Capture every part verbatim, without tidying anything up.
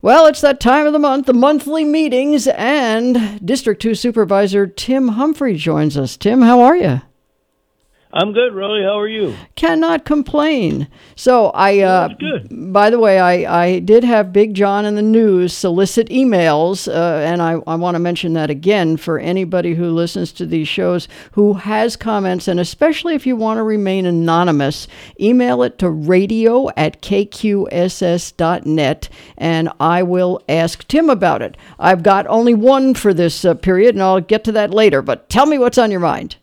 Well, it's that time of the month, the monthly meetings, and District two Supervisor Tim Humphrey joins us. Tim, how are you? I'm good, Rolly. How are you? Cannot complain. So I, uh, That's good. by the way, I, I did have Big John in the news solicit emails, uh, and I, I want to mention that again for anybody who listens to these shows who has comments, and especially if you want to remain anonymous, email it to radio at k q s s dot net, and I will ask Tim about it. I've got only one for this uh, period, and I'll get to that later, but tell me what's on your mind.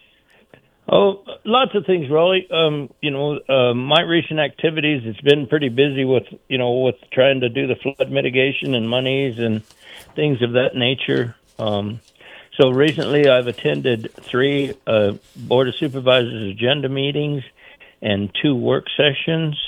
Oh, lots of things, Rolly. Um, you know, uh, my recent activities, it's been pretty busy with, you know, with trying to do the flood mitigation and monies and things of that nature. Um, so recently I've attended three uh, Board of Supervisors agenda meetings and two work sessions.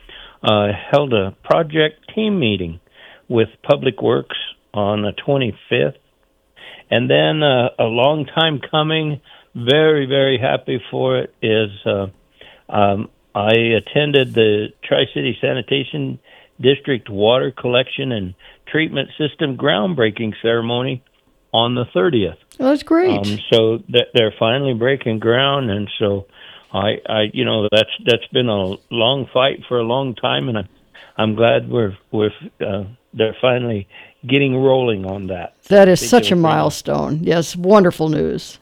I uh, held a project team meeting with Public Works on the twenty-fifth. And then uh, a long time coming, very, very happy for it, is uh, um, I attended the Tri-City Sanitation District Water Collection and Treatment System groundbreaking ceremony on the thirtieth. Oh, that's great. Um, so th- they're finally breaking ground, and so I, I, you know, that's that's been a long fight for a long time, and I'm, I'm glad we're we're uh, they're finally getting rolling on that. That is such a milestone. Yes, wonderful news.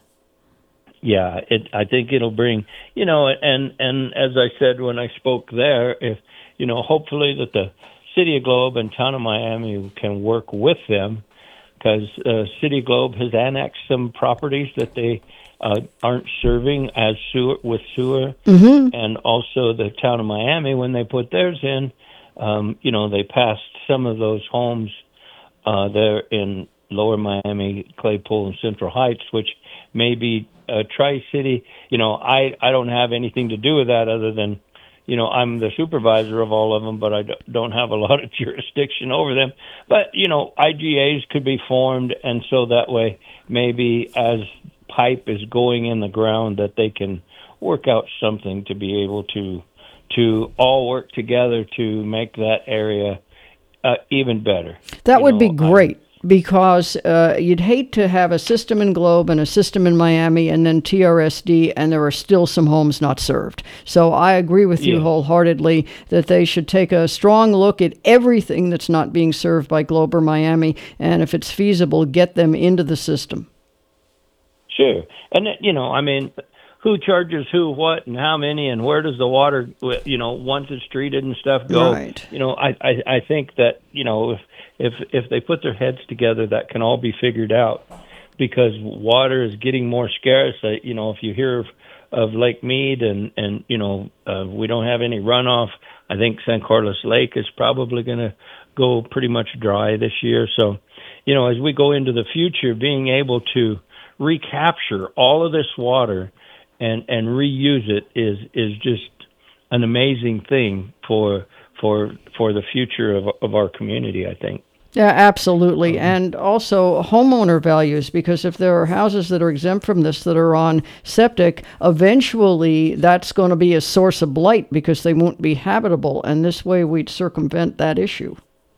Yeah, it. I think it'll bring, you know, and and as I said when I spoke there, if you know, hopefully that the City of Globe and Town of Miami can work with them, because uh, City of Globe has annexed some properties that they uh, aren't serving as sewer with sewer, mm-hmm. and also the Town of Miami, when they put theirs in, um, you know, they passed some of those homes uh, there in Lower Miami, Claypool, and Central Heights, which may be uh, Tri-City. You know, I, I don't have anything to do with that other than, you know, I'm the supervisor of all of them, but I don't have a lot of jurisdiction over them. But, you know, I G As could be formed, and so that way maybe as pipe is going in the ground that they can work out something to be able to to all work together to make that area uh, even better. That you would know, be great. I, Because uh, you'd hate to have a system in Globe and a system in Miami and then T R S D, and there are still some homes not served. So I agree with you yeah. wholeheartedly that they should take a strong look at everything that's not being served by Globe or Miami, and if it's feasible, get them into the system. Sure. And, you know, I mean, who charges who what and how many, and where does the water, you know, once it's treated and stuff go? Right. You know, I, I, I think that, you know, if, if if they put their heads together, that can all be figured out, because water is getting more scarce. Uh, you know, if you hear of, of Lake Mead and, and you know, uh, we don't have any runoff, I think San Carlos Lake is probably going to go pretty much dry this year. So, you know, as we go into the future, being able to recapture all of this water and and reuse it is is just an amazing thing for for for the future of of our community, I think. Yeah, absolutely. Um, and also homeowner values, because if there are houses that are exempt from this that are on septic, eventually that's going to be a source of blight because they won't be habitable, and this way we'd circumvent that issue.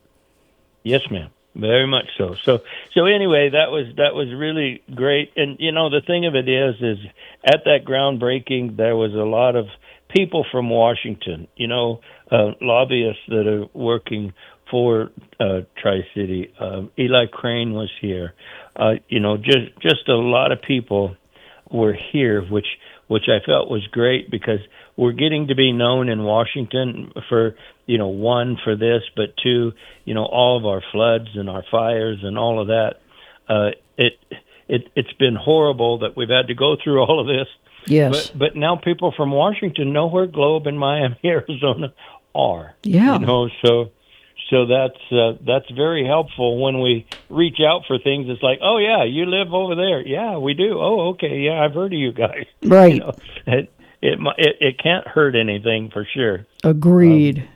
Yes, ma'am. Very much so. So, so anyway, that was that was really great. And you know, the thing of it is, is at that groundbreaking, there was a lot of people from Washington. You know, uh, lobbyists that are working for uh, Tri-City. Uh, Eli Crane was here. Uh, you know, just just a lot of people were here, which which I felt was great, because we're getting to be known in Washington for, you know, one, for this, but two, you know, all of our floods and our fires and all of that. Uh, it it it's been horrible that we've had to go through all of this. Yes. But but now people from Washington know where Globe and Miami, Arizona are. Yeah. You know, so so that's uh, that's very helpful when we reach out for things. It's like, oh yeah, you live over there. Yeah, we do. Oh, okay. Yeah, I've heard of you guys. Right. You know, it, it it it can't hurt anything for sure. Agreed. Um,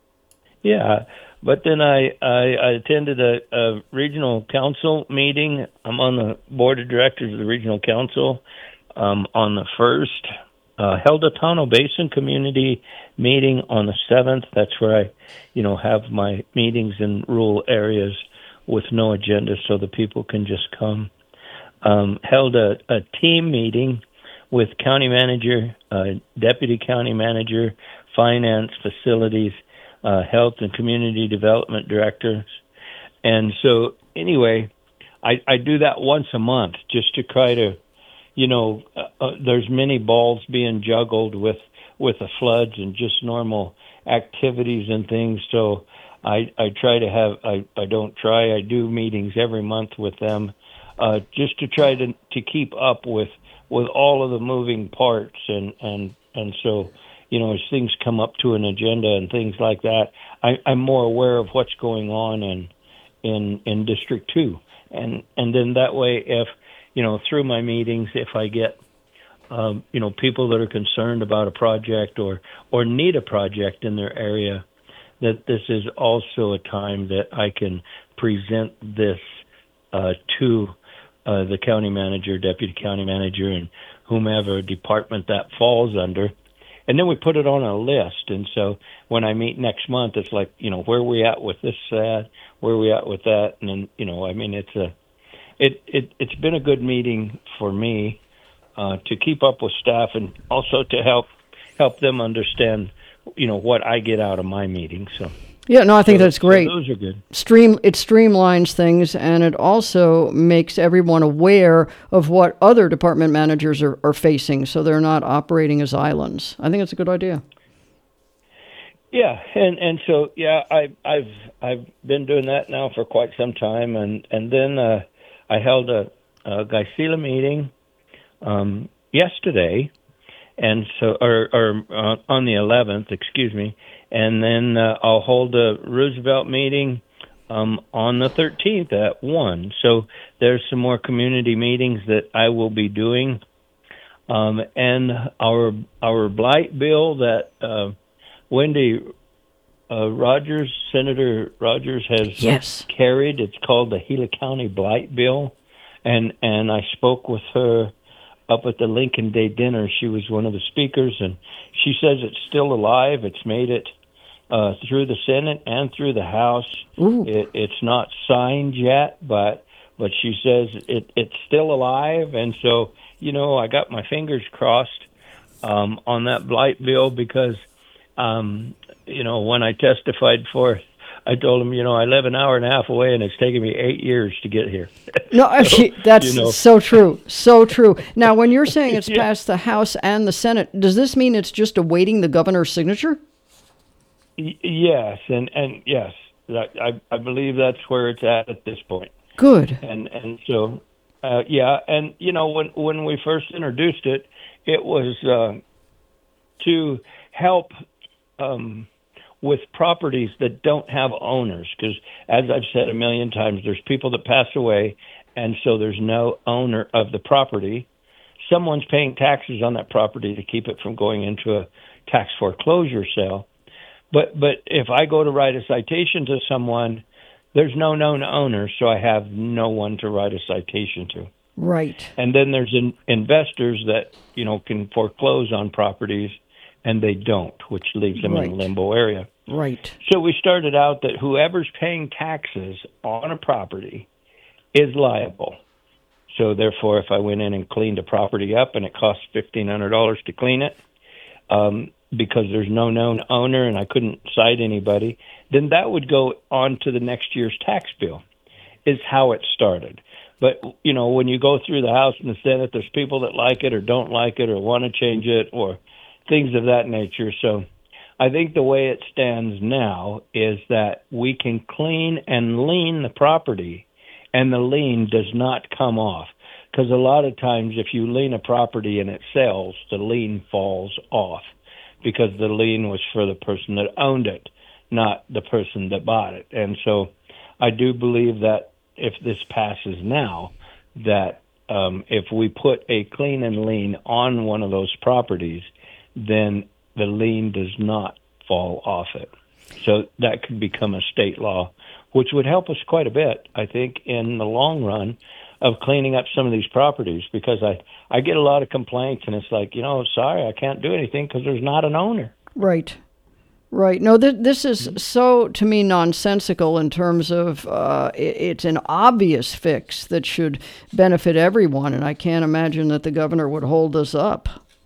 yeah. But then I, I, I attended a, a regional council meeting. I'm on the board of directors of the regional council um, on the first. uh, held a Tono Basin community meeting on the seventh. That's where I, you know, have my meetings in rural areas with no agenda so the people can just come. Um, held a, a team meeting with county manager, uh, deputy county manager, finance, facilities, uh, health and community development directors. And so anyway, I, I do that once a month just to try to, you know, uh, uh, there's many balls being juggled with, with the floods and just normal activities and things. So I, I try to have, I, I don't try, I do meetings every month with them, uh, just to try to, to keep up with, with all of the moving parts. And, and, and so, you know, as things come up to an agenda and things like that, I, I'm more aware of what's going on in, in, in District two. And, and then that way, if, you know, through my meetings, if I get, um, you know, people that are concerned about a project or, or need a project in their area, that this is also a time that I can present this uh, to uh, the county manager, deputy county manager, and whomever department that falls under. And then we put it on a list. And so when I meet next month, it's like, you know, where are we at with this ad? Where are we at with that? And then, you know, I mean, it's a, it, it, it's been a good meeting for me uh, to keep up with staff and also to help, help them understand, you know, what I get out of my meeting. So yeah, no, I think so, that's great. So those are good. Stream it streamlines things, and it also makes everyone aware of what other department managers are, are facing, so they're not operating as islands. I think it's a good idea. Yeah, and and so yeah, I I've I've been doing that now for quite some time, and and then uh, I held a, a Gaisila meeting um, yesterday. And so, or, or uh, on the eleventh, excuse me, and then uh, I'll hold a Roosevelt meeting um, on the thirteenth at one. So there's some more community meetings that I will be doing, um, and our our blight bill that uh, Wendy uh, Rogers, Senator Rogers, has yes. carried. It's called the Gila County Blight Bill, and and I spoke with her up at the Lincoln Day dinner. She was one of the speakers, and she says it's still alive. It's made it uh, through the Senate and through the House. It, it's not signed yet, but but she says it, it's still alive. And so, you know, I got my fingers crossed um, on that blight bill because, um, you know, when I testified for I told him, you know, I live an hour and a half away, and it's taken me eight years to get here. No, so, that's you know. so true, so true. Now, when you're saying it's yeah. passed the House and the Senate, does this mean it's just awaiting the governor's signature? Y- yes, and, and yes, I, I believe that's where it's at at this point. Good. And and so, uh, yeah, and, you know, when, when we first introduced it, it was uh, to help um with properties that don't have owners, because as I've said a million times, there's people that pass away, and so there's no owner of the property. Someone's paying taxes on that property to keep it from going into a tax foreclosure sale. But but if I go to write a citation to someone, there's no known owner, so I have no one to write a citation to. Right. And then there's in, investors that, you know, can foreclose on properties, and they don't, which leaves them right. in a limbo area. Right. So we started out that whoever's paying taxes on a property is liable. So therefore, if I went in and cleaned a property up and it cost fifteen hundred dollars to clean it, um, because there's no known owner and I couldn't cite anybody, then that would go on to the next year's tax bill, is how it started. But, you know, when you go through the House and the Senate, there's people that like it or don't like it or want to change it or things of that nature. So I think the way it stands now is that we can clean and lien the property, and the lien does not come off. Because a lot of times if you lien a property and it sells, the lien falls off because the lien was for the person that owned it, not the person that bought it. And so I do believe that if this passes now, that um, if we put a clean and lien on one of those properties, then the lien does not fall off it. So that could become a state law, which would help us quite a bit, I think, in the long run, of cleaning up some of these properties, because I I get a lot of complaints, and it's like, you know, sorry, I can't do anything because there's not an owner. Right. Right. No, th- this is so, to me, nonsensical in terms of uh, it, it's an obvious fix that should benefit everyone, and I can't imagine that the governor would hold us up.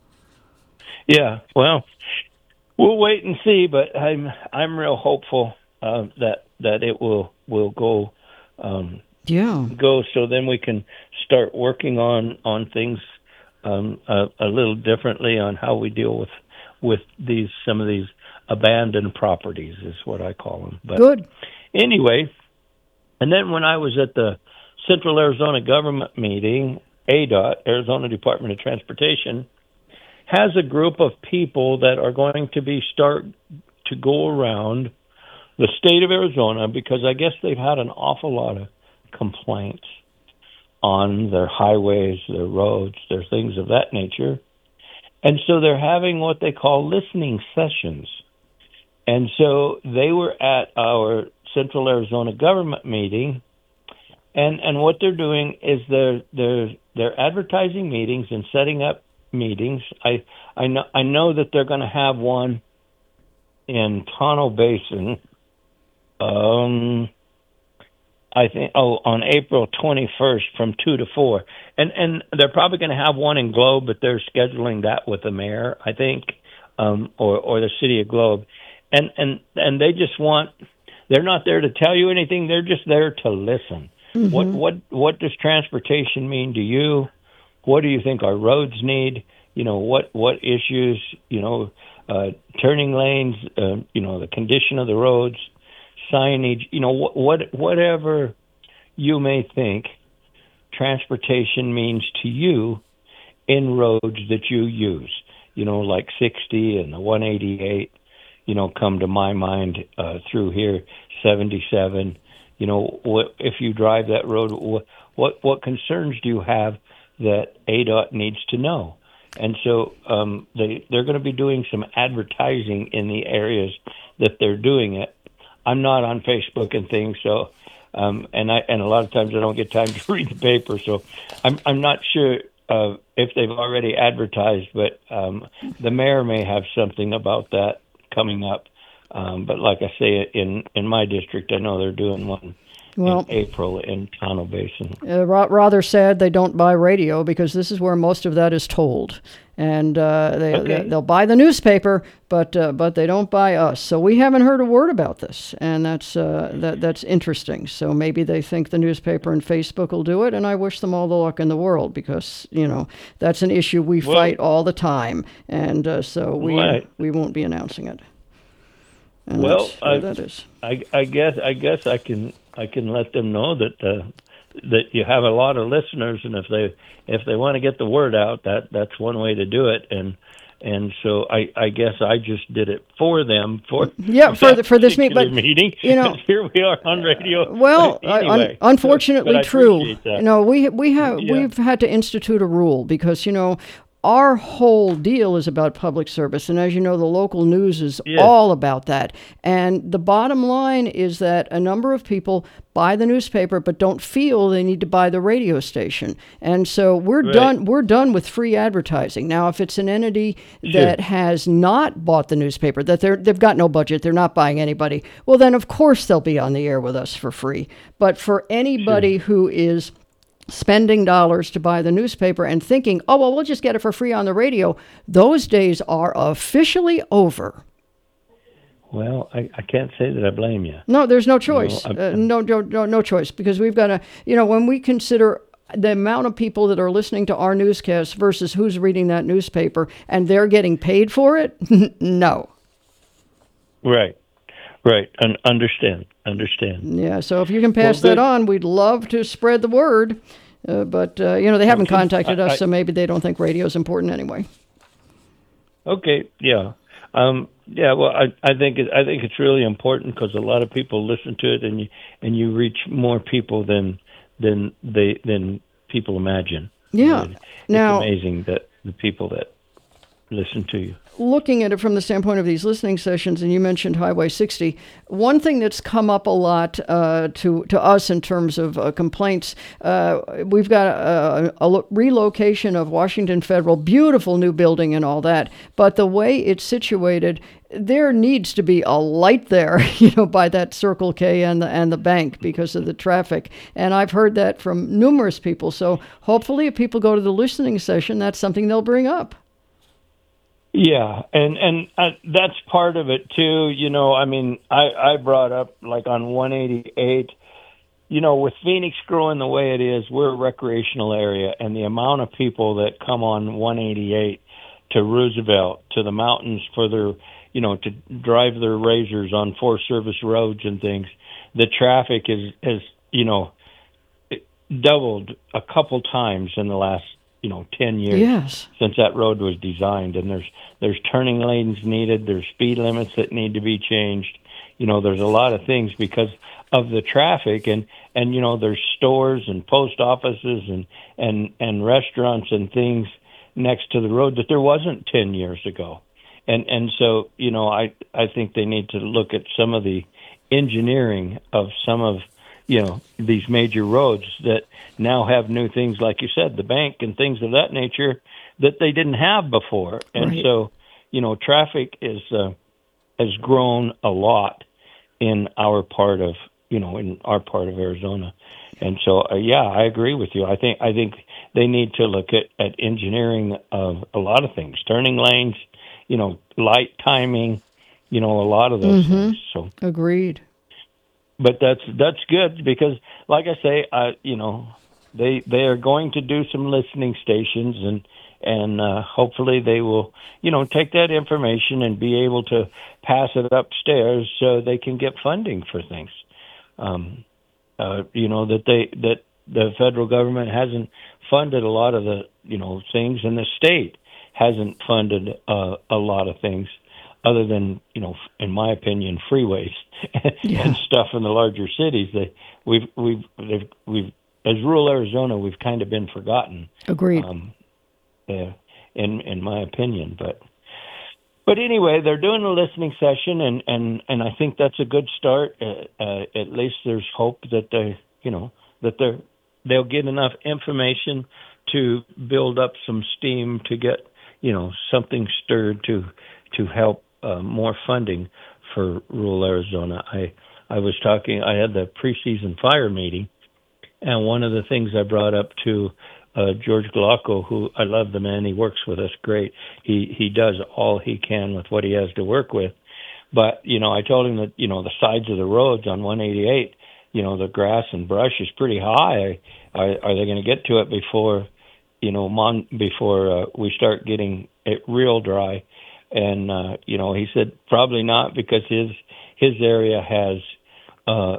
Yeah, well, we'll wait and see, but I'm I'm real hopeful uh, that that it will will go um, yeah go so then we can start working on on things um, a, a little differently on how we deal with with these some of these abandoned properties is what I call them. But Good. Anyway, and then when I was at the Central Arizona Government meeting, A D O T, Arizona Department of Transportation, has a group of people that are going to be start to go around the state of Arizona, because I guess they've had an awful lot of complaints on their highways, their roads, their things of that nature. And so they're having what they call listening sessions. And so they were at our Central Arizona Government meeting, and, and what they're doing is they're they're they're advertising meetings and setting up meetings. I I know I know that they're going to have one in Tonto Basin. Um, I think oh on April twenty-first from two to four, and and they're probably going to have one in Globe, but they're scheduling that with the mayor, I think, um, or or the city of Globe. And, and and they just want, they're not there to tell you anything, they're just there to listen. Mm-hmm. What what what does transportation mean to you? What do you think our roads need? You know, what, what issues, you know, uh, turning lanes, uh, you know, the condition of the roads, signage, you know, what, what whatever you may think transportation means to you in roads that you use, you know, like sixty and the one eighty-eight. You know, come to my mind uh, through here, seventy-seven. You know, what if you drive that road? What what, what concerns do you have that A D O T needs to know? And so um, they they're going to be doing some advertising in the areas that they're doing it. I'm not on Facebook and things, so um, and I and a lot of times I don't get time to read the paper, so I'm I'm not sure uh, if they've already advertised, but um, the mayor may have something about that coming up, um, but like I say, in in my district, I know they're doing one well, in April in Tonto Basin. Uh, ra- rather sad they don't buy radio, because this is where most of that is told, and uh, they, okay. they they'll buy the newspaper, but uh, but they don't buy us. So we haven't heard a word about this, and that's uh, that that's interesting. So maybe they think the newspaper and Facebook will do it, and I wish them all the luck in the world, because you know that's an issue we well, fight all the time, and uh, so we right. we won't be announcing it. And well, I, that is. I, I guess I guess I can I can let them know that uh, that you have a lot of listeners, and if they if they want to get the word out, that that's one way to do it. And and so I, I guess I just did it for them for yeah for the, for this meet, but, meeting. You know, here we are on radio. Well, anyway, un- unfortunately, true. You know, we we have yeah. we've had to institute a rule, because you know. Our whole deal is about public service, and as you know, the local news is yeah. all about that. And the bottom line is that a number of people buy the newspaper but don't feel they need to buy the radio station. And so we're right. done we're done with free advertising. Now, if it's an entity sure. that has not bought the newspaper, that they're they've got no budget, they're not buying anybody, well then of course they'll be on the air with us for free. But for anybody sure. who is spending dollars to buy the newspaper and thinking, oh, well, we'll just get it for free on the radio, those days are officially over. Well, I, I can't say that I blame you. No, there's no choice. You know, uh, no, no, no, no choice, because we've got to, you know, when we consider the amount of people that are listening to our newscasts versus who's reading that newspaper and they're getting paid for it, no. Right. Right. Un- understand. Understand. Yeah. So if you can pass well, that on, we'd love to spread the word. Uh, but, uh, you know, they haven't okay. contacted us, I, I, so maybe they don't think radio is important anyway. Okay. Yeah. Um, yeah. Well, I, I think it, I think it's really important, because a lot of people listen to it, and you and you reach more people than than they than people imagine. Yeah. It's now, amazing that the people that listen to you. Looking at it from the standpoint of these listening sessions, and you mentioned Highway sixty, one thing that's come up a lot uh, to to us in terms of uh, complaints, uh, we've got a, a relocation of Washington Federal, beautiful new building and all that, but the way it's situated, there needs to be a light there, you know, by that Circle K and the and the bank because of the traffic. And I've heard that from numerous people. So hopefully, if people go to the listening session, that's something they'll bring up. Yeah, and and uh, that's part of it too. You know, I mean, I I brought up like on one eighty-eight. You know, with Phoenix growing the way it is, we're a recreational area, and the amount of people that come on one eighty-eight to Roosevelt, to the mountains for their, you know, to drive their razors on Forest Service roads and things, the traffic is is you know doubled a couple times in the last, you know, ten years yes. since that road was designed. And there's there's turning lanes needed. There's speed limits that need to be changed. You know, there's a lot of things because of the traffic. And, and you know, there's stores and post offices and, and, and restaurants and things next to the road that there wasn't ten years ago. And and so, you know, I, I think they need to look at some of the engineering of some of, you know, these major roads that now have new things, like you said, the bank and things of that nature that they didn't have before. And right. so, you know, traffic is uh, has grown a lot in our part of, you know, in our part of Arizona. And so, uh, yeah, I agree with you. I think I think they need to look at, at engineering of a lot of things, turning lanes, you know, light timing, you know, a lot of those mm-hmm. things. So agreed. But that's that's good because, like I say, I you know, they they are going to do some listening stations, and and uh, hopefully they will, you know, take that information and be able to pass it upstairs so they can get funding for things. Um, uh, you know that they that the federal government hasn't funded a lot of the you know things, and the state hasn't funded uh, a lot of things. Other than, you know, in my opinion, freeways yeah. and stuff in the larger cities, they we've we've they've, we've as rural Arizona, we've kind of been forgotten. Agreed. Um, uh, in in my opinion, but but anyway, they're doing a listening session, and, and, and I think that's a good start. Uh, uh, at least there's hope that they, you know, that they they'll get enough information to build up some steam to get, you know, something stirred to to help. Uh, more funding for rural Arizona. I I was talking. I had the preseason fire meeting, and one of the things I brought up to uh, George Glauco, who I love the man. He works with us great. He he does all he can with what he has to work with. But you know, I told him that you know the sides of the roads on one eighty-eight, you know, the grass and brush is pretty high. Are are they going to get to it before, you know, mon- before uh, we start getting it real dry? And, uh, you know, he said probably not because his his area has uh,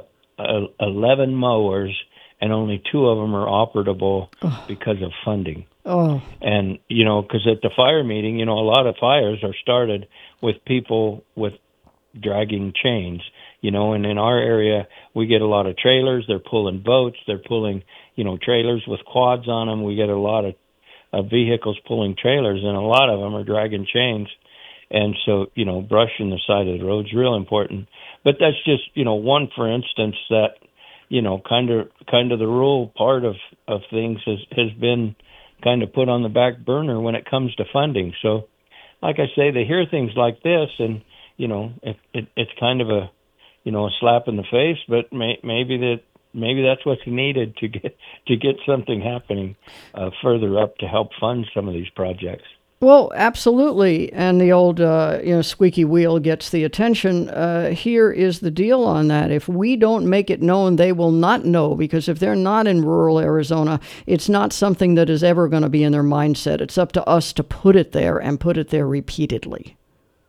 eleven mowers and only two of them are operable oh. because of funding. Oh. And, you know, because at the fire meeting, you know, a lot of fires are started with people with dragging chains, you know, and in our area, we get a lot of trailers. They're pulling boats. They're pulling, you know, trailers with quads on them. We get a lot of uh, vehicles pulling trailers, and a lot of them are dragging chains. And so, you know, brushing the side of the road is real important. But that's just, you know, one, for instance, that, you know, kind of kind of the rural part of, of things has, has been kind of put on the back burner when it comes to funding. So, like I say, they hear things like this, and, you know, it, it, it's kind of a, you know, a slap in the face, but may, maybe that maybe that's what's needed to get to get something happening uh, further up to help fund some of these projects. Well, absolutely. And the old, uh, you know, squeaky wheel gets the attention. Uh, here is the deal on that. If we don't make it known, they will not know, because if they're not in rural Arizona, it's not something that is ever going to be in their mindset. It's up to us to put it there and put it there repeatedly.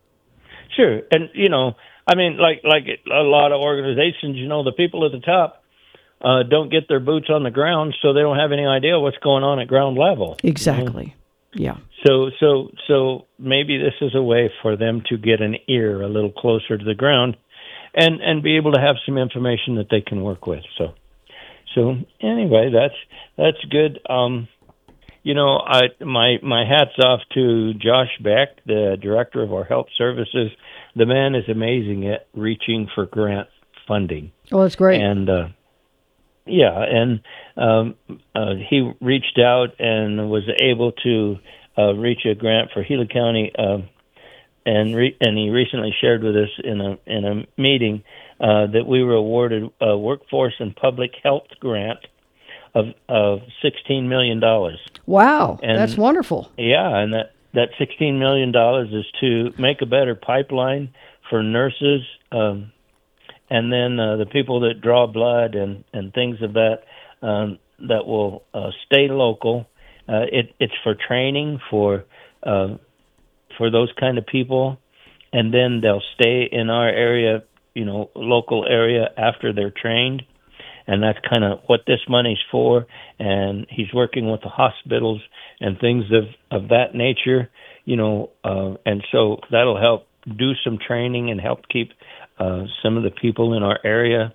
Sure. And, you know, I mean, like, like a lot of organizations, you know, the people at the top uh, don't get their boots on the ground, so they don't have any idea what's going on at ground level. Exactly. You know? Yeah. So, so, so maybe this is a way for them to get an ear a little closer to the ground, and, and be able to have some information that they can work with. So, so anyway, that's that's good. Um, you know, I my my hats off to Josh Beck, the director of our health services. The man is amazing at reaching for grant funding, Oh, that's great. and uh, yeah, and um, uh, he reached out and was able to uh, reach a grant for Gila County, uh, and re- and he recently shared with us in a in a meeting uh, that we were awarded a workforce and public health grant of of sixteen million dollars. Wow, that's And wonderful. yeah, and that that sixteen million dollars is to make a better pipeline for nurses. Um, and then uh, the people that draw blood and, and things of that um, that will uh, stay local. Uh, it, it's for training for uh, for those kind of people, and then they'll stay in our area, you know, local area after they're trained, and that's kind of what this money's for. And he's working with the hospitals and things of of that nature, you know, uh, and so that'll help do some training and help keep uh, some of the people in our area,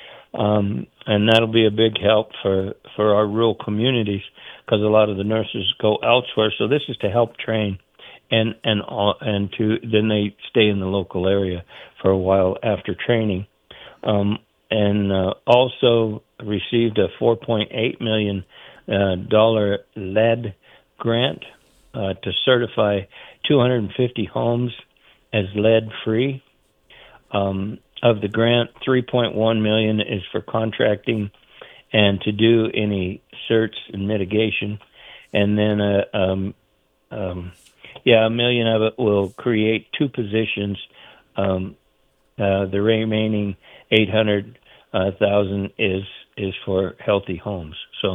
um, and that'll be a big help for, for our rural communities because a lot of the nurses go elsewhere. So this is to help train, and and all, and to then they stay in the local area for a while after training, um, and uh, also received a four point eight million uh, dollar lead grant uh, to certify two hundred fifty homes as lead free. Um, of the grant, three point one million dollars is for contracting and to do any certs and mitigation, and then uh, um, um, yeah, a million of it will create two positions. Um, uh, the remaining eight hundred thousand is is for healthy homes. So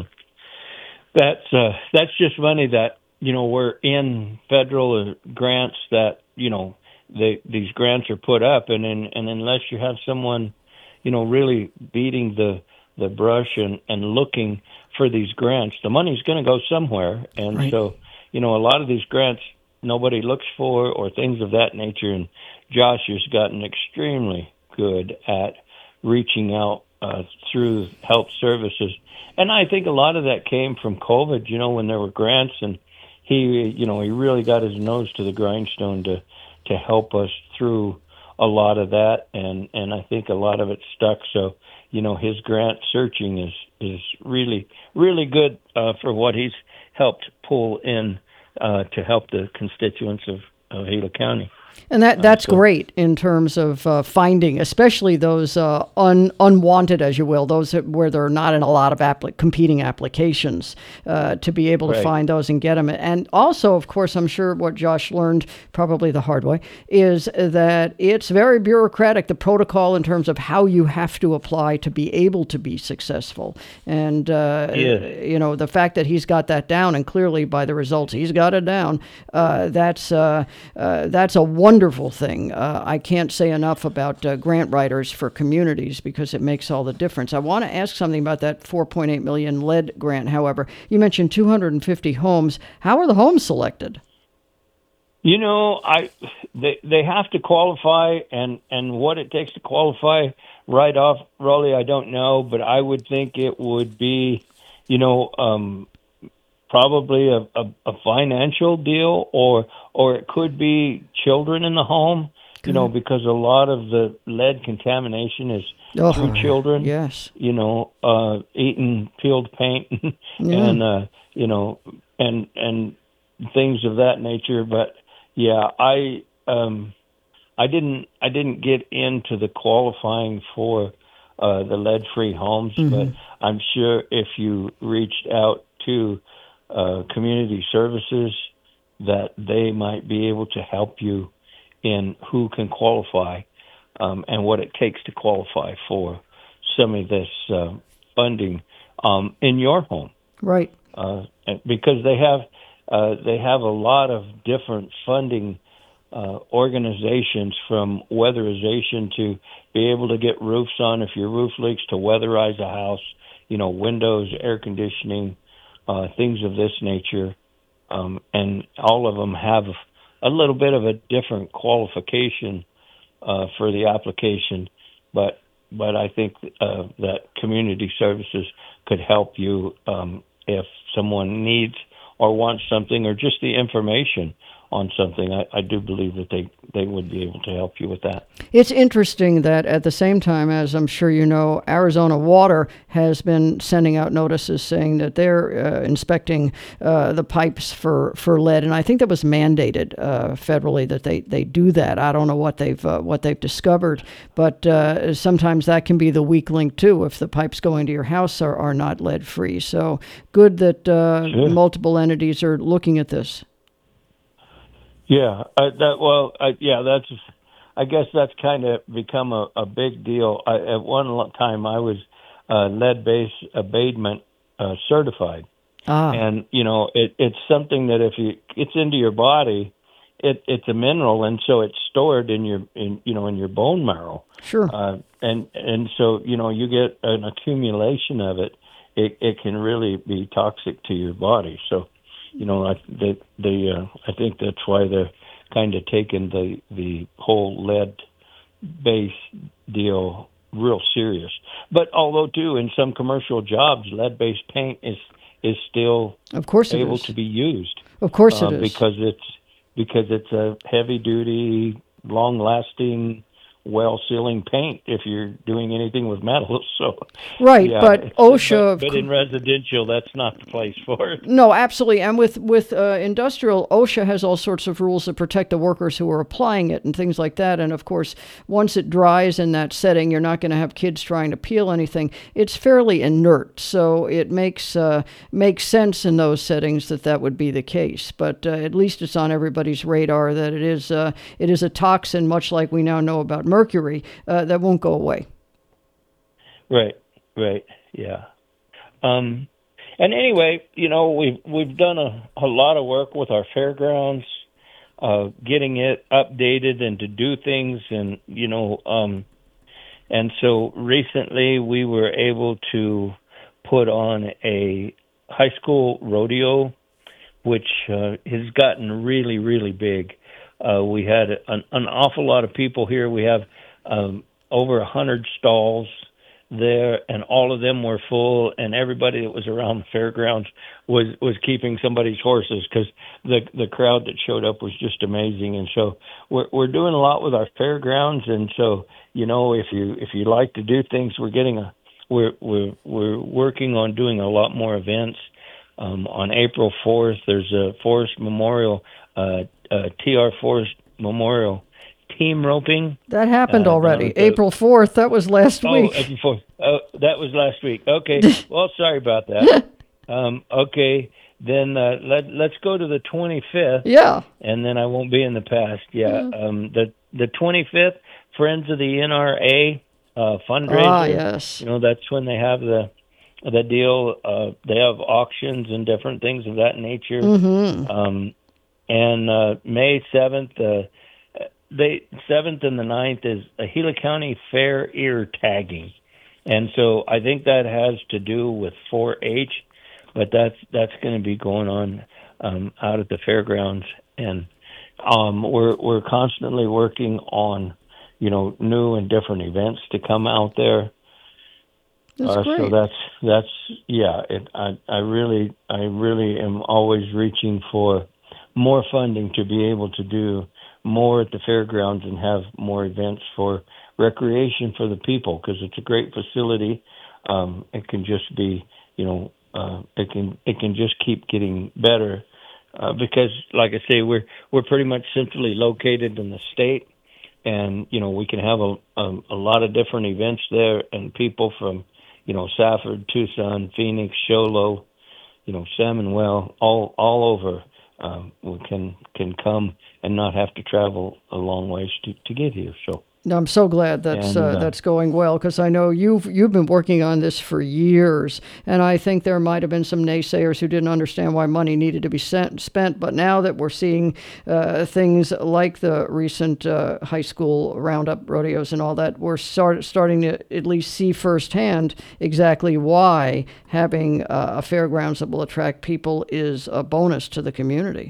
that's uh, that's just money that, you know, we're in federal grants that, you know, they, these grants are put up, and in, and unless you have someone, you know, really beating the the brush and, and looking for these grants, the money's going to go somewhere. And Right. so, you know, a lot of these grants nobody looks for or things of that nature. And Josh has gotten extremely good at reaching out uh, through health services. And I think a lot of that came from COVID, you know, when there were grants, and he, you know, he really got his nose to the grindstone to to help us through a lot of that, and and I think a lot of it stuck. So, you know, his grant searching is is really really good uh, for what he's helped pull in uh, to help the constituents of, of Gila County. And that that's Uh, so, great in terms of uh, finding, especially those uh, un, unwanted, as you will, those that, where there are not in a lot of appli- competing applications, uh, to be able to right. find those and get them. And also, of course, I'm sure what Josh learned, probably the hard way, is that it's very bureaucratic, the protocol in terms of how you have to apply to be able to be successful. And, uh, Yes. you know, the fact that he's got that down, and clearly by the results he's got it down, uh, that's, uh, uh, that's a wonderful thing. Uh, I can't say enough about uh, grant writers for communities because it makes all the difference. I want to ask something about that four point eight million lead grant. However, you mentioned two hundred fifty homes. How are the homes selected? You know, I they they have to qualify, and and what it takes to qualify right off, Rolly, I don't know, but I would think it would be, you know, um, probably a, a, a financial deal, or or it could be children in the home, you know, because a lot of the lead contamination is Oh, through children. yes. You know, uh, eating peeled paint Yeah. and uh, you know, and and things of that nature. But yeah, I um, I didn't I didn't get into the qualifying for uh, the lead-free homes, but I'm sure if you reached out to uh, community services, that they might be able to help you in who can qualify um, and what it takes to qualify for some of this uh, funding um, in your home, Right. uh, and- because they have uh, they have a lot of different funding uh, organizations, from weatherization to be able to get roofs on if your roof leaks, to weatherize a house, you know, windows, air conditioning, uh, things of this nature. Um, and all of them have a little bit of a different qualification uh, for the application, but but I think uh, that community services could help you um, if someone needs or want something, or just the information on something, I, I do believe that they, they would be able to help you with that. It's interesting that at the same time, as I'm sure you know, Arizona Water has been sending out notices saying that they're uh, inspecting uh, the pipes for, for lead, and I think that was mandated uh, federally that they, they do that. I don't know what they've uh, what they've discovered, but uh, sometimes that can be the weak link too if the pipes going to your house are, are not lead free. So good that uh, Sure. multiple entities are looking at this. Yeah, uh, that well, uh, yeah, that's. I guess that's kind of become a, a big deal. I, at one lo- time, I was uh, lead-based abatement uh, certified, Ah, and you know, it, it's something that if you it's into your body, it, it's a mineral, and so it's stored in your in you know in your bone marrow, sure. uh, and and so you know you get an accumulation of it. It it can really be toxic to your body. So. You know, I, the, the, uh, I think that's why they're kind of taking the, the whole lead base deal real serious. But although, too, in some commercial jobs, lead-based paint is is still Of course it able is. to be used. Of course uh, it is. because it's because it's a heavy-duty, long-lasting, well-sealing paint if you're doing anything with metals. So, Right, yeah, but it's, OSHA, but, but in residential, that's not the place for it. no, absolutely. And with with uh, industrial, OSHA has all sorts of rules that protect the workers who are applying it and things like that. And of course, once it dries in that setting, you're not going to have kids trying to peel anything. It's fairly inert, so it makes uh, makes sense in those settings that that would be the case. But uh, at least it's on everybody's radar that it is uh, it is a toxin, much like we now know about mercury, uh, that won't go away. Right, right, yeah. Um, and anyway, you know, we've we've done a, a lot of work with our fairgrounds, uh, getting it updated and to do things, and you know, um, and so recently we were able to put on a high school rodeo, which uh, has gotten really, really big. Uh, we had an, an awful lot of people here. We have um, over a hundred stalls there, and all of them were full, and everybody that was around the fairgrounds was was keeping somebody's horses because the the crowd that showed up was just amazing. And so we're we're doing a lot with our fairgrounds, and so you know if you if you like to do things, we're getting a we're we're we're working on doing a lot more events. Um, on April fourth, there's a Forest Memorial, uh, uh, T R Forest Memorial team roping. That happened Uh, already. down at the- April fourth, that was last Oh, week. April fourth. Oh, that was last week. Okay. Well, sorry about that. Um, okay. Then uh, let let's go to the twenty-fifth, Yeah. and then I won't be in the past. Yeah. Um, the the twenty-fifth, Friends of the N R A uh, fundraiser. Ah, yes. You know, that's when they have the the deal. Uh, they have auctions and different things of that nature. Mm-hmm. Um, and uh, May seventh, uh, they seventh and the ninth is a Gila County Fair ear tagging, and so I think that has to do with four H, but that's that's going to be going on um, out at the fairgrounds, and um, we're we're constantly working on you know new and different events to come out there. That's Uh, great. so that's that's yeah. It, I I really I really am always reaching for more funding to be able to do more at the fairgrounds and have more events for recreation for the people because it's a great facility. Um, it can just be you know uh, it can it can just keep getting better uh, because like I say we're we're pretty much centrally located in the state. And, you know, we can have a, a, a lot of different events there and people from, you know, Safford, Tucson, Phoenix, Show Low, you know, Salmon Well, all all over um, we can can come and not have to travel a long ways to, to get here. So I'm so glad that's And, uh, uh, that's going well because I know you've you've been working on this for years, and I think there might have been some naysayers who didn't understand why money needed to be sent, spent. But now that we're seeing uh, things like the recent uh, high school roundup rodeos and all that, we're start, starting to at least see firsthand exactly why having uh, a fairgrounds that will attract people is a bonus to the community.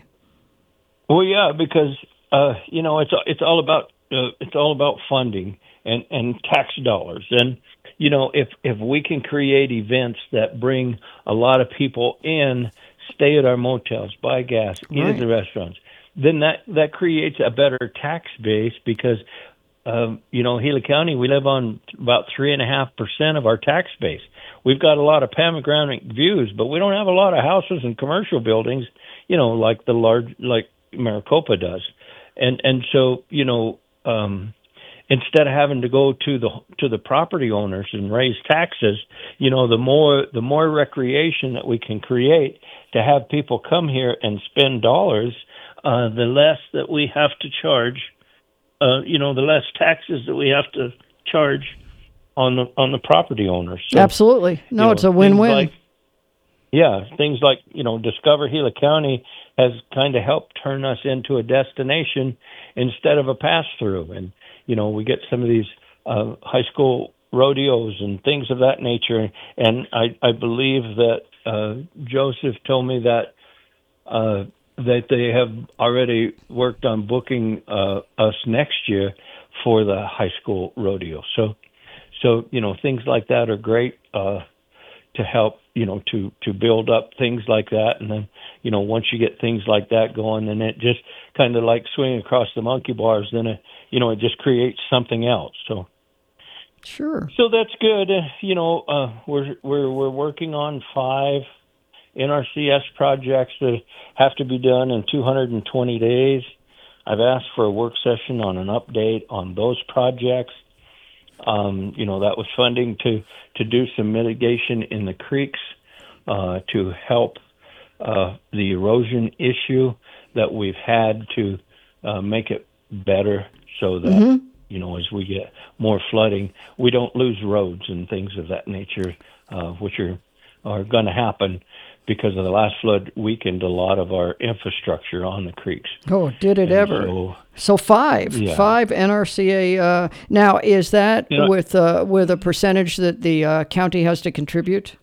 Well, yeah, because uh, you know it's it's all about uh, it's all about funding and, and tax dollars, and you know if if we can create events that bring a lot of people in, stay at our motels, buy gas, eat Right. at the restaurants. Then that that creates a better tax base because, um, you know, Gila County, we live on about three and a half percent of our tax base. We've got a lot of panoramic views, but we don't have a lot of houses and commercial buildings, you know, like the large, like Maricopa does. And, and so, you know, um, instead of having to go to the, to the property owners and raise taxes, you know, the more, the more recreation that we can create to have people come here and spend dollars, uh, the less that we have to charge, uh, you know, the less taxes that we have to charge on the on the property owners. So, Absolutely. No, you know, it's a things win-win. Like, yeah, things like, you know, Discover Gila County has kind of helped turn us into a destination instead of a pass-through. And, you know, we get some of these uh, high school rodeos and things of that nature. And I, I believe that uh, Joseph told me that uh, that they have already worked on booking uh, us next year for the high school rodeo. So, so you know, things like that are great uh, to help, you know, to to build up things like that. And then, you know, once you get things like that going, then it just kind of like swinging across the monkey bars. Then it, you know, it just creates something else. So. Sure. So that's good. Uh, you know, uh, we're we're we're working on five N R C S projects that have to be done in two hundred twenty days. I've asked for a work session on an update on those projects. Um, you know, that was funding to to do some mitigation in the creeks uh, to help uh, the erosion issue that we've had to uh, make it better so that. Mm-hmm. You know, as we get more flooding, we don't lose roads and things of that nature, uh, which are are going to happen because of the last flood weakened a lot of our infrastructure on the creeks. Oh, did it and ever? So, so five, yeah. five N R C A. Uh, now, is that you know, with uh, with a percentage that the uh, county has to contribute?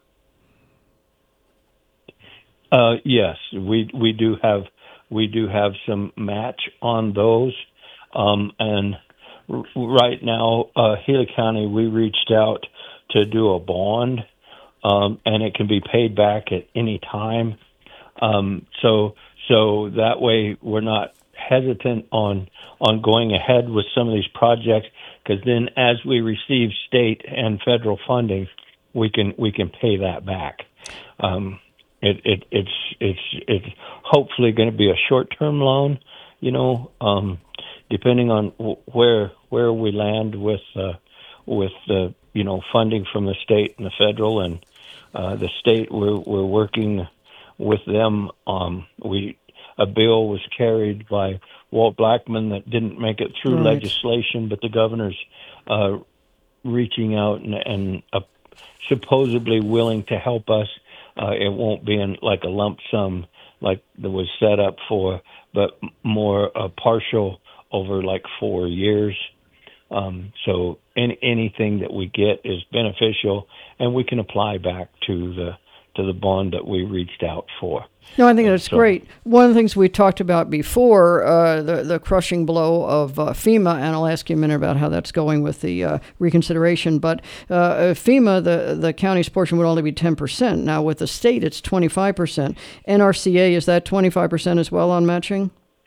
Uh, yes, we we do have we do have some match on those, um, and. Right now, uh, Gila County, we reached out to do a bond, um, and it can be paid back at any time. Um, so, so that way we're not hesitant on on going ahead with some of these projects, because then as we receive state and federal funding, we can we can pay that back. Um, it, it it's it's it's hopefully going to be a short term loan, you know. Um, Depending on where where we land with uh, with the you know funding from the state and the federal and uh, the state, we're we're working with them. Um, we a bill was carried by Walt Blackman that didn't make it through right. legislation, but the governor's uh, reaching out and, and uh, supposedly willing to help us. Uh, it won't be in like a lump sum like that was set up for, but more a partial. Over like four years. Um, so any, anything that we get is beneficial, and we can apply back to the to the bond that we reached out for. No, I think that's so, great. One of the things we talked about before, uh, the, the crushing blow of uh, FEMA, and I'll ask you a minute about how that's going with the uh, reconsideration, but uh, FEMA, the, the county's portion would only be ten percent. Now with the state, it's twenty-five percent. N R C A, is that twenty-five percent as well on matching?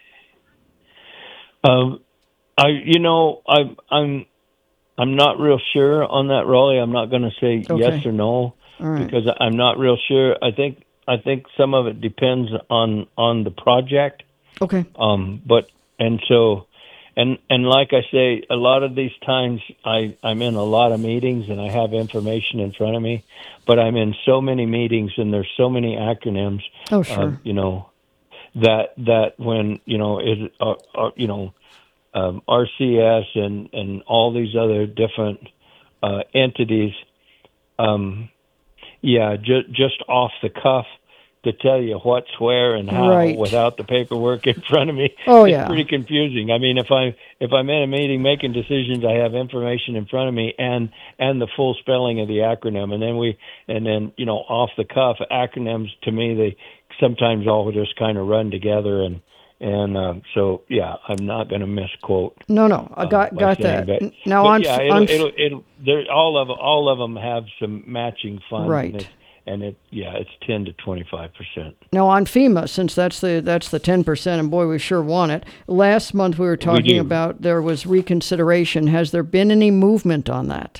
Um, I, you know, I, I'm, I'm not real sure on that, Raleigh. I'm not going to say okay. yes or no right. because I'm not real sure. I think, I think some of it depends on, on the project. Okay. Um, but, and so, and, and like I say, a lot of these times I, I'm in a lot of meetings and I have information in front of me, but I'm in so many meetings and there's so many acronyms, oh, sure. uh, you know, that that when you know it uh, uh, you know um, R C S and and all these other different uh, entities, um, yeah, ju- just off the cuff to tell you what's where and how right. without the paperwork in front of me. Oh it's yeah, pretty confusing. I mean, if I if I'm in a meeting making decisions, I have information in front of me and and the full spelling of the acronym, and then we and then you know off the cuff acronyms to me they. Sometimes all just kind of run together, and and uh, so yeah, I'm not going to misquote. No, no, I got uh, got that. But, now but on, yeah, it'll, on it'll, it'll, it'll, all of all of them have some matching funds. Right. And it's, and it yeah, it's ten to twenty-five percent. Now on FEMA, since that's the that's the ten percent, and boy, we sure want it. Last month we were talking we about there was reconsideration. Has there been any movement on that?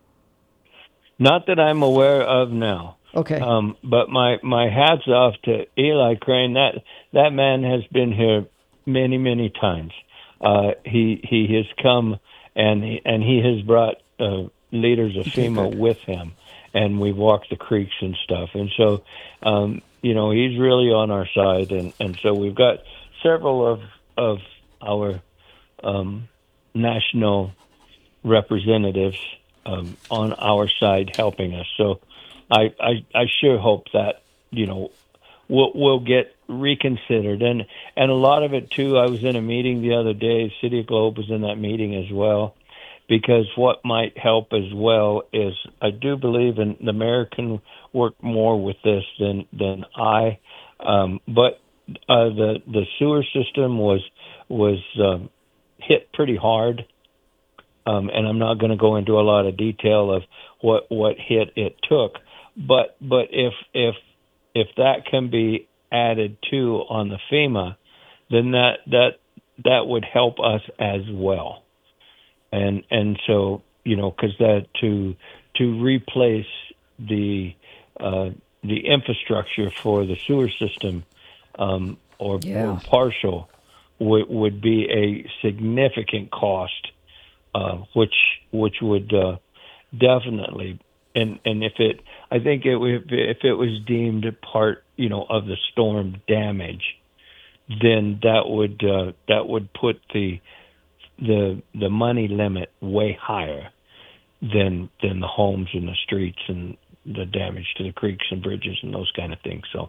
Not that I'm aware of now. Okay. Um, but my, my hat's off to Eli Crane. That that man has been here many, many times. Uh, he he has come and he, and he has brought uh, leaders of FEMA with him, and we've walked the creeks and stuff. And so, um, you know, he's really on our side, and, and so we've got several of of our um, national representatives um, on our side helping us. So. I, I, I sure hope that, you know, we'll, we'll get reconsidered. And, and a lot of it, too, I was in a meeting the other day. City of Globe was in that meeting as well, because what might help as well is I do believe, and the mayor can work more with this than, than I, um, but uh, the, the sewer system was, was um, hit pretty hard. Um, and I'm not going to go into a lot of detail of what, what hit it took. But but if if if that can be added to on the FEMA, then that that that would help us as well. And and so you know, because that to to replace the uh, the infrastructure for the sewer system um, or, yeah. or partial would would be a significant cost, uh, which which would uh, definitely. And and if it, I think it if, if it was deemed part, you know, of the storm damage, then that would uh, that would put the the the money limit way higher than than the homes and the streets and the damage to the creeks and bridges and those kind of things. So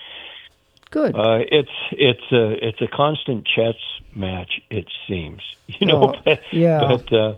good. Uh, it's it's a it's a constant chess match. It seems, you know. Oh, but, yeah. But uh,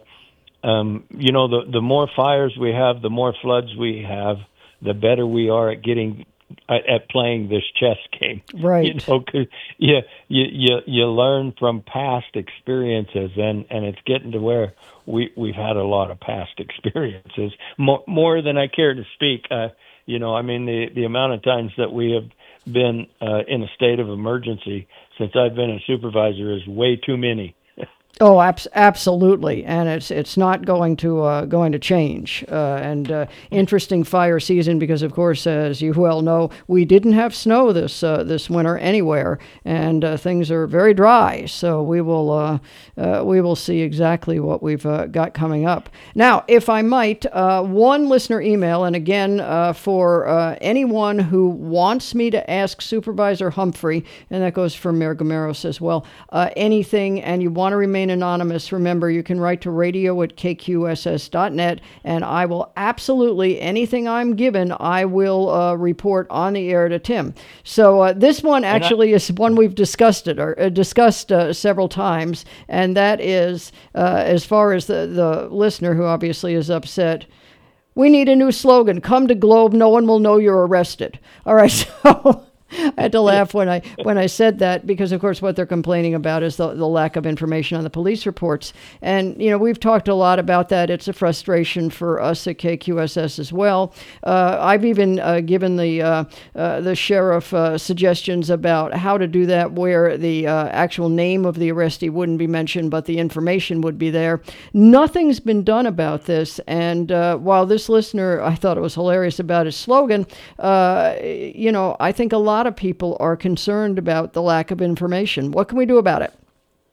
Um, you know, the the more fires we have, the more floods we have, the better we are at getting at, at playing this chess game. Right. You know, 'cause you, you you you learn from past experiences, and, and it's getting to where we we've had a lot of past experiences, more more than I care to speak. Uh, you know, I mean, the the amount of times that we have been uh, in a state of emergency since I've been a supervisor is way too many. Oh, abs- absolutely, and it's it's not going to uh, going to change. Uh, and uh, interesting fire season because, of course, as you well know, we didn't have snow this uh, this winter anywhere, and uh, things are very dry. So we will uh, uh, we will see exactly what we've uh, got coming up. Now, if I might, uh, one listener email, and again uh, for uh, anyone who wants me to ask Supervisor Humphrey, and that goes for Mayor Gameros as well, uh, anything, and you want to remain anonymous, remember you can write to radio at k q s s dot net, and I will absolutely, anything I'm given, I will uh, report on the air to Tim. So uh, this one actually I, is one we've discussed it or uh, discussed uh, several times, and that is uh, as far as the, the listener who obviously is upset. We need a new slogan. Come to Globe, no one will know you're arrested. All right, so I had to laugh when I when I said that because, of course, what they're complaining about is the, the lack of information on the police reports. And, you know, we've talked a lot about that. It's a frustration for us at K Q S S as well. Uh, I've even uh, given the uh, uh, the sheriff uh, suggestions about how to do that where the uh, actual name of the arrestee wouldn't be mentioned, but the information would be there. Nothing's been done about this. And uh, while this listener, I thought it was hilarious about his slogan, uh, you know, I think a lot of people are concerned about the lack of information. What can we do about it?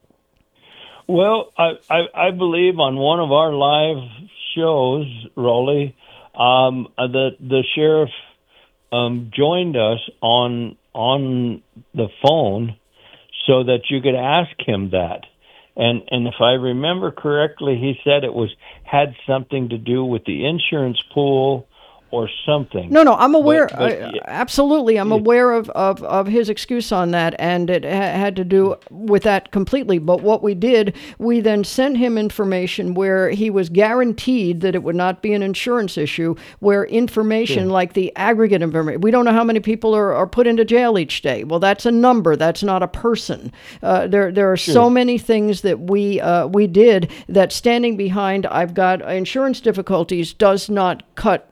Well, I, I, I believe on one of our live shows, Rolly, um, the the sheriff um, joined us on on the phone so that you could ask him that. And and if I remember correctly, he said it was had something to do with the insurance pool or something. No, no, I'm aware. But, but, uh, yeah. Absolutely. I'm yeah. aware of, of, of his excuse on that, and it ha- had to do with that completely. But what we did, we then sent him information where he was guaranteed that it would not be an insurance issue, where information sure. like the aggregate information, we don't know how many people are, are put into jail each day. Well, that's a number. That's not a person. Uh, there there are sure. so many things that we uh, we did that standing behind, I've got insurance difficulties, does not cut it at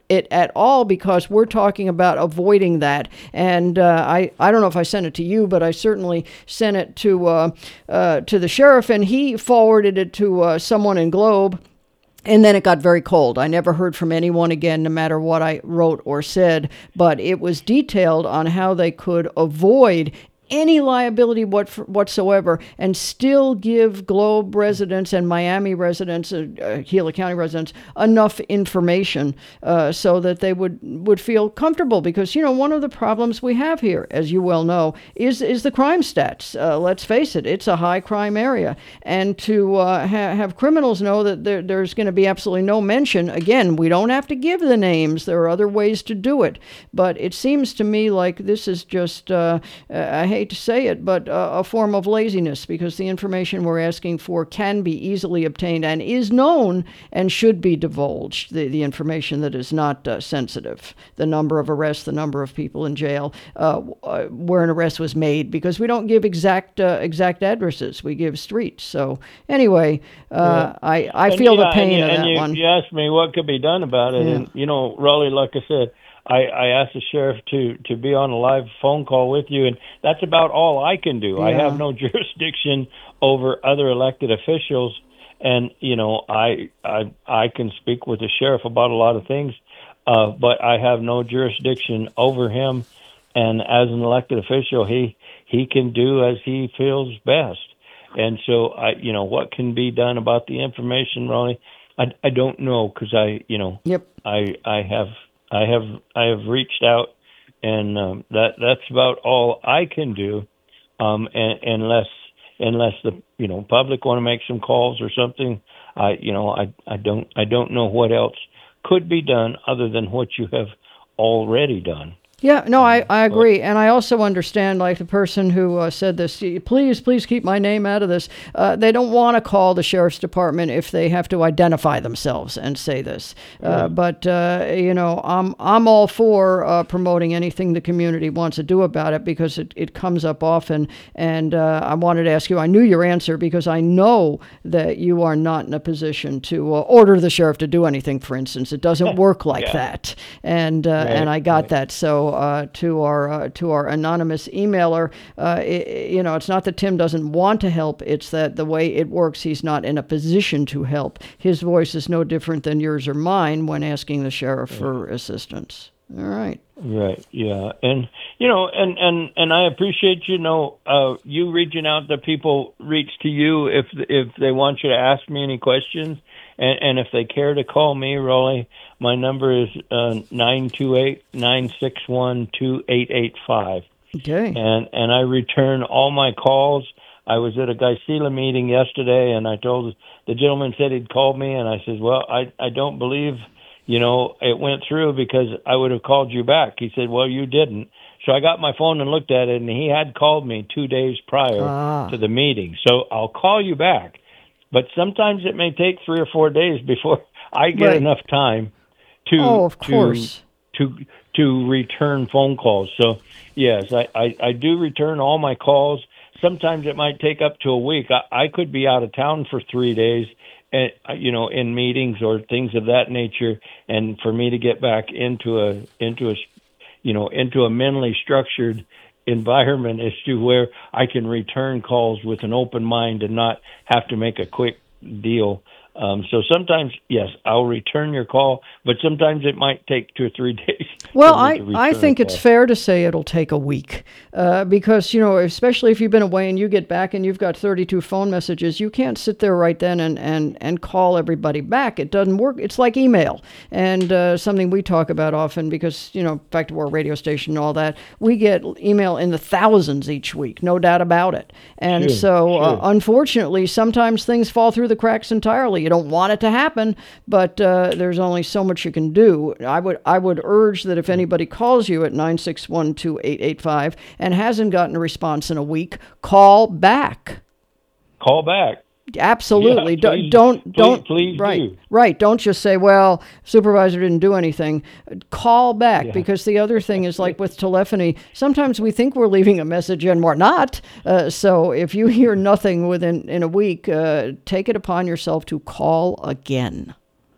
at all, because we're talking about avoiding that. And uh, I, I don't know if I sent it to you, but I certainly sent it to uh, uh, to the sheriff, and he forwarded it to uh, someone in Globe. And then it got very cold. I never heard from anyone again, no matter what I wrote or said. But it was detailed on how they could avoid any liability what, whatsoever and still give Globe residents and Miami residents, uh, uh, Gila County residents, enough information uh, so that they would, would feel comfortable. Because, you know, one of the problems we have here, as you well know, is, is the crime stats. Uh, let's face it, it's a high crime area. And to uh, ha- have criminals know that there, there's going to be absolutely no mention, again, we don't have to give the names. There are other ways to do it. But it seems to me like this is just, uh, I hate to say it, but uh, a form of laziness, because the information we're asking for can be easily obtained and is known and should be divulged. The, the information that is not uh, sensitive, the number of arrests, the number of people in jail, uh, uh, where an arrest was made, because we don't give exact uh, exact addresses. We give streets. So anyway, uh, yeah. I, I and, feel yeah, the pain and, of and that you, one. You asked me what could be done about it. Yeah. And, you know, Raleigh, like I said, I, I asked the sheriff to, to be on a live phone call with you, and that's about all I can do. Yeah. I have no jurisdiction over other elected officials, and, you know, I I I can speak with the sheriff about a lot of things, uh, but I have no jurisdiction over him, and as an elected official, he, he can do as he feels best. And so, I you know, what can be done about the information, Ronnie? I, I don't know, because I, you know, yep. I I have... I have I have reached out, and um, that that's about all I can do, um, and, unless unless the you know public want to make some calls or something. I you know I, I don't I don't know what else could be done other than what you have already done. Yeah, no, I, I agree. And I also understand, like the person who uh, said this, please, please keep my name out of this. Uh, they don't want to call the sheriff's department if they have to identify themselves and say this. Uh, yeah. But, uh, you know, I'm I'm all for uh, promoting anything the community wants to do about it, because it, it comes up often. And uh, I wanted to ask you, I knew your answer, because I know that you are not in a position to uh, order the sheriff to do anything, for instance. It doesn't work like yeah. that. And, uh, right, and I got right. that. So, Uh, to our uh, to our anonymous emailer, uh, it, you know, it's not that Tim doesn't want to help. It's that the way it works, he's not in a position to help. His voice is no different than yours or mine when asking the sheriff yeah. for assistance. All right. Right. Yeah. And, you know, and, and, and I appreciate, you know, uh, you reaching out to people reach to you if, if they want you to ask me any questions. And, and if they care to call me, Rolly, my number is uh, nine two eight, nine six one, two eight eight five. Okay. And, and I return all my calls. I was at a Geisela meeting yesterday, and I told the gentleman said he'd called me, and I said, well, I, I don't believe, you know, it went through, because I would have called you back. He said, well, you didn't. So I got my phone and looked at it, and he had called me two days prior ah. to the meeting. So I'll call you back. But sometimes it may take three or four days before I get right. enough time to oh, of course. to to to return phone calls. So yes, I, I, I do return all my calls. Sometimes it might take up to a week. I, I could be out of town for three days, and you know, in meetings or things of that nature, and for me to get back into a into a you know into a mentally structured environment as to where I can return calls with an open mind and not have to make a quick deal. Um, so sometimes, yes, I'll return your call, but sometimes it might take two or three days. Well, I, I think it's fair to say it'll take a week uh, because, you know, especially if you've been away and you get back and you've got thirty-two phone messages, you can't sit there right then and, and, and call everybody back. It doesn't work. It's like email, and uh, something we talk about often because, you know, back to our radio station and all that, we get email in the thousands each week, no doubt about it. And sure, so, sure. Uh, unfortunately, sometimes things fall through the cracks entirely. You don't want it to happen, but uh, there's only so much you can do. I would I would urge that if anybody calls you at nine six one, two eight eight five and hasn't gotten a response in a week, call back. Call back. Absolutely. Yeah, please, don't please, don't please right do. right. Don't just say, "Well, supervisor didn't do anything." Call back, yeah. Because the other thing is like with telephony. Sometimes we think we're leaving a message and we're not. Uh, so if you hear nothing within in a week, uh, take it upon yourself to call again.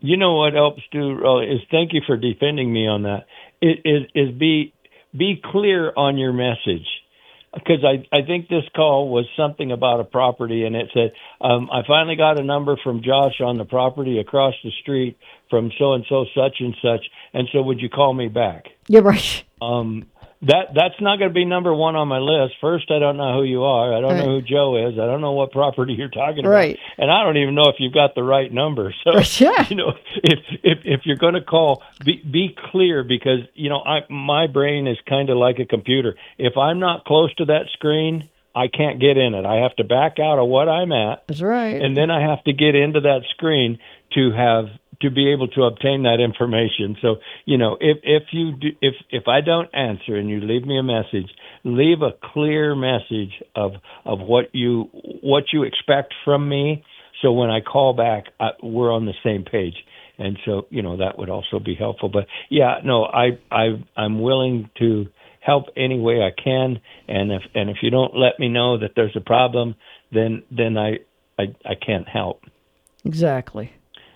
You know what helps too, Raleigh, is thank you for defending me on that. It is is be be clear on your message. Because I, I think this call was something about a property, and it said, um, I finally got a number from Josh on the property across the street from so-and-so, such and such, and so would you call me back? Yeah, right. Um, that That's not going to be number one on my list. First, I don't know who you are. I don't Right. know who Joe is. I don't know what property you're talking about. Right. And I don't even know if you've got the right number. So, Yeah. you know, if if, if you're going to call, be, be clear because, you know, I, my brain is kind of like a computer. If I'm not close to that screen, I can't get in it. I have to back out of what I'm at. That's right. And then I have to get into that screen to have to be able to obtain that information. So, you know, if if you do, if if I don't answer and you leave me a message, leave a clear message of of what you what you expect from me. So when I call back, I, we're on the same page. And so, you know, that would also be helpful. But yeah, no, I I I'm willing to help any way I can. And if and if you don't let me know that there's a problem, then then I I, I can't help. Exactly.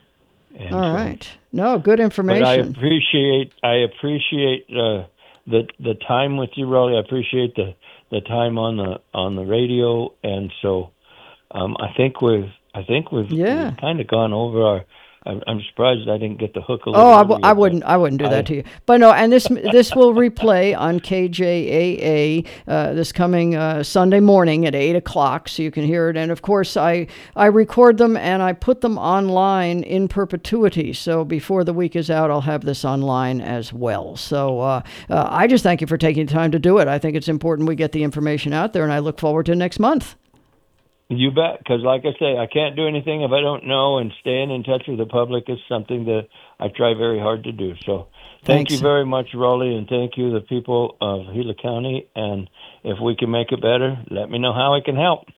And All so, right. No, good information. But I appreciate I appreciate uh, the the time with you, Rolly. I appreciate the, the time on the on the radio, and so um, I think we've I think we've, Yeah. we've kind of gone over our. I'm, I'm surprised I didn't get the hook a little. Oh, I, w- earlier, I but wouldn't. I wouldn't do I- that to you. But no, and this this will replay on K J A A uh, this coming uh, Sunday morning at eight o'clock, so you can hear it. And of course, I I record them and I put them online in perpetuity. So before the week is out, I'll have this online as well. So uh, uh, I just thank you for taking the time to do it. I think it's important we get the information out there, and I look forward to next month. You bet, because like I say, I can't do anything if I don't know, and staying in touch with the public is something that I try very hard to do. So thank Thanks. you very much, Raleigh, and thank you, the people of Gila County. And if we can make it better, let me know how I can help.